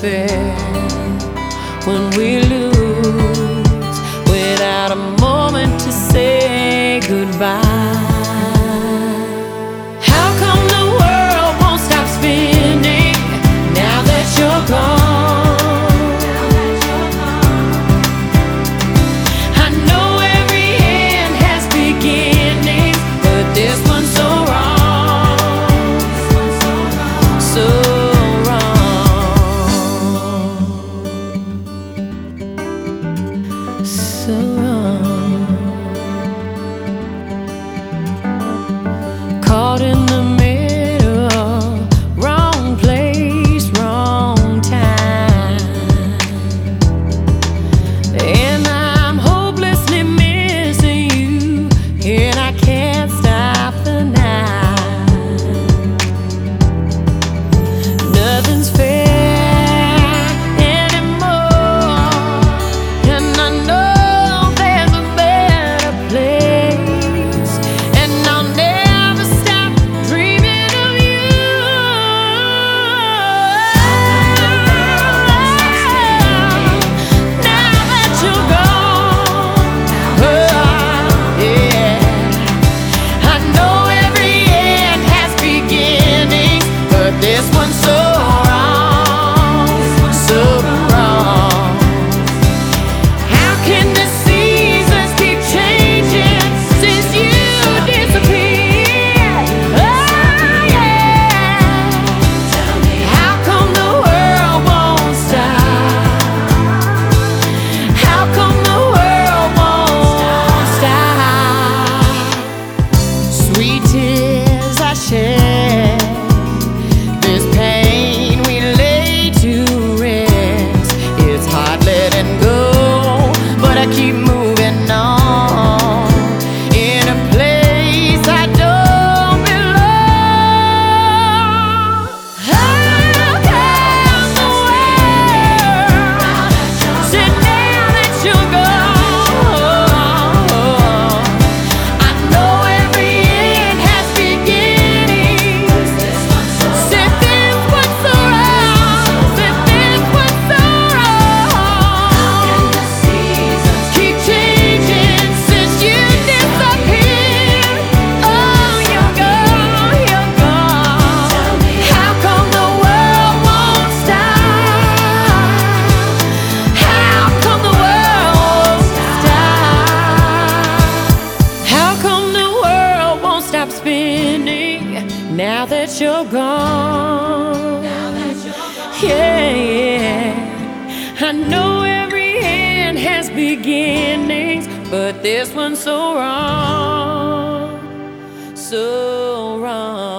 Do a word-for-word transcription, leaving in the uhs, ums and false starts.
fair when we lose without a moment to say goodbye. How come the world won't stop spinning now that you're gone? I know every end has beginnings, but this one's so wrong, so wrong, so wrong. Caught in the middle, wrong place, wrong time, and I'm hopelessly missing you, and I can't stop the night. Nothing's fair anymore, and I know there's a better place, and I'll never stop dreaming of you. Now that you're gone, oh, yeah, I know every end has beginnings, but this one's so wrong, so wrong. How can the seasons keep changing since you disappeared? Oh, yeah. How come the world won't stop? How come the world won't stop? Sweet tears I shed, this pain we lay to rest. It's hard letting go, but I keep moving on in a place I don't belong. How come the world said now that you're gone? I know every end has beginnings. Said this was so wrong, said this was so wrong. Keep changing since you disappeared. Oh, you're gone, you're gone. How come the world won't stop? How come the world won't stop? How come the world won't stop spinning now that you're gone? Yeah, yeah. I know every end has beginnings, but this one's so wrong, so wrong.